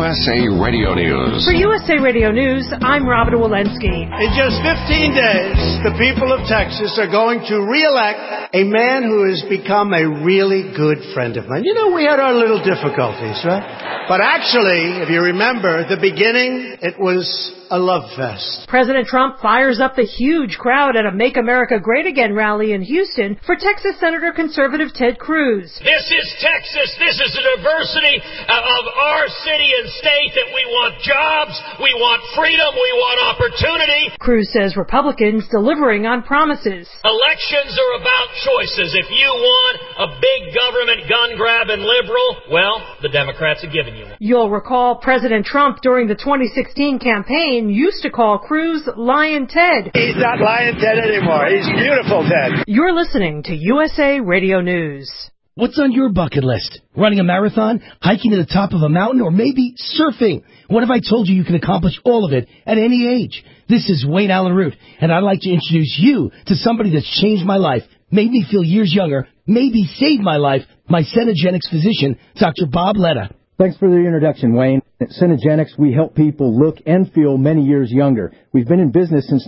USA Radio News. For USA Radio News, I'm Robin Walensky. In just 15 days, the people of Texas are going to re-elect a man who has become a really good friend of mine. You know, we had our little difficulties, right? But actually, if you remember, the beginning, it was a love fest. President Trump fires up the huge crowd at a Make America Great Again rally in Houston for Texas Senator conservative Ted Cruz. This is Texas. This is the diversity of our city and state that we want jobs, we want freedom, we want opportunity. Cruz says Republicans delivering on promises. Elections are about choices. If you want a big government gun-grabbing liberal, well, the Democrats have given you one. You'll recall President Trump during the 2016 campaign used to call Cruz Lion Ted. He's not Lion Ted anymore. He's beautiful Ted. You're listening to USA Radio News. What's on your bucket list? Running a marathon, hiking to the top of a mountain, or maybe surfing? What if I told you can accomplish all of it at any age? This is Wayne Allen Root, and I'd like to introduce you to somebody that's changed my life, made me feel years younger, maybe saved my life, my Cenegenics physician, Dr. Bob Letta. Thanks for the introduction, Wayne. At Cenegenics, we help people look and feel many years younger. We've been in business since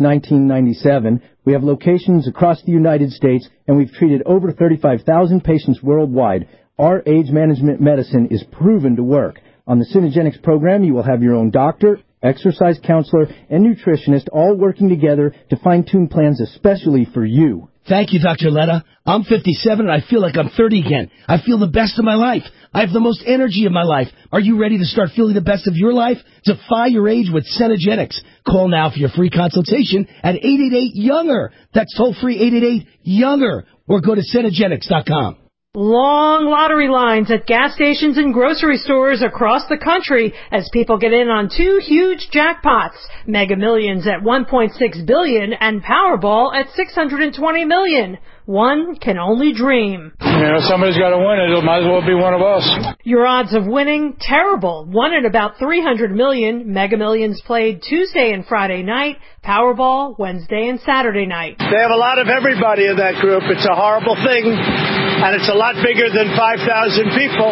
1997. We have locations across the United States, and we've treated over 35,000 patients worldwide. Our age management medicine is proven to work. On the Cenegenics program, you will have your own doctor, exercise counselor, and nutritionist all working together to fine-tune plans especially for you. Thank you, Dr. Letta. I'm 57 and I feel like I'm 30 again. I feel the best of my life. I have the most energy of my life. Are you ready to start feeling the best of your life? Defy your age with Cenegenics. Call now for your free consultation at 888-YOUNGER. That's toll-free 888-YOUNGER. Or go to Cenegenics.com. Long lottery lines at gas stations and grocery stores across the country as people get in on two huge jackpots, Mega Millions at $1.6 billion and Powerball at $620 million. One can only dream. You know, somebody's got to win it. It might as well be one of us. Your odds of winning, terrible. One at about $300 million. Mega Millions played Tuesday and Friday night. Powerball Wednesday and Saturday night. They have a lot of everybody in that group. It's a horrible thing, and it's a lot bigger than 5,000 people.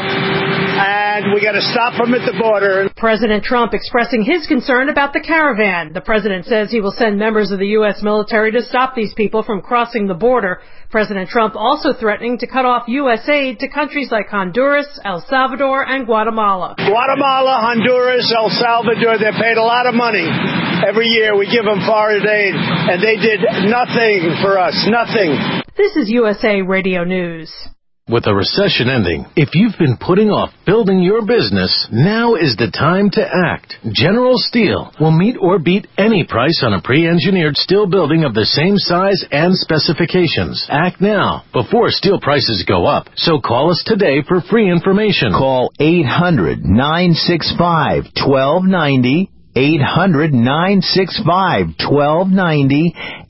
And we got to stop them at the border. President Trump expressing his concern about the caravan. The president says he will send members of the U.S. military to stop these people from crossing the border. President Trump also threatening to cut off U.S. aid to countries like Honduras, El Salvador, and Guatemala. Guatemala, Honduras, El Salvador, they're paid a lot of money. Every year we give them foreign aid, and they did nothing for us, nothing. This is USA Radio News. With the recession ending, if you've been putting off building your business, now is the time to act. General Steel will meet or beat any price on a pre-engineered steel building of the same size and specifications. Act now, before steel prices go up. So call us today for free information. Call 800-965-1290. 800-965-1290,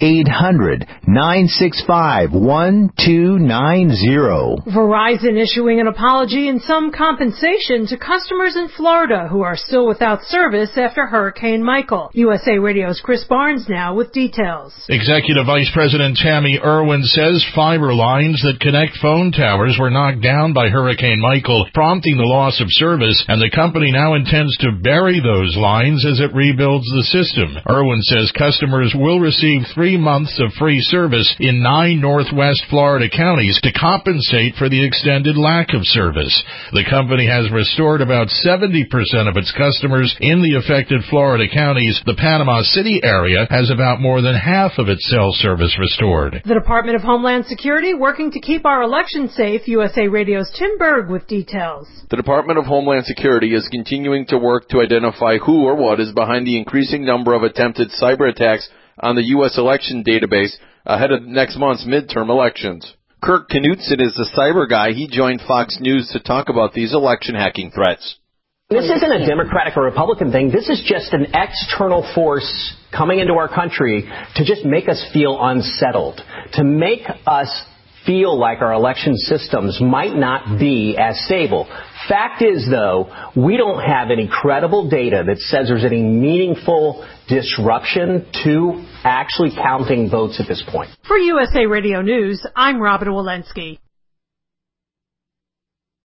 800-965-1290. Verizon issuing an apology and some compensation to customers in Florida who are still without service after Hurricane Michael. USA Radio's Chris Barnes now with details. Executive Vice President Tammy Irwin says fiber lines that connect phone towers were knocked down by Hurricane Michael, prompting the loss of service, and the company now intends to bury those lines as it rebuilds the system. Irwin says customers will receive 3 months of free service in 9 northwest Florida counties to compensate for the extended lack of service. The company has restored about 70% of its customers in the affected Florida counties. The Panama City area has about more than half of its cell service restored. The Department of Homeland Security working to keep our election safe. USA Radio's Tim Berg with details. The Department of Homeland Security is continuing to work to identify who or what is behind the increasing number of attempted cyber attacks on the U.S. election database ahead of next month's midterm elections. Kirk Knudsen is the cyber guy. He joined Fox News to talk about these election hacking threats. This isn't a Democratic or Republican thing. This is just an external force coming into our country to just make us feel unsettled, to make us feel like our election systems might not be as stable. Fact is, though, we don't have any credible data that says there's any meaningful disruption to actually counting votes at this point. For USA Radio News, I'm Robin Walensky.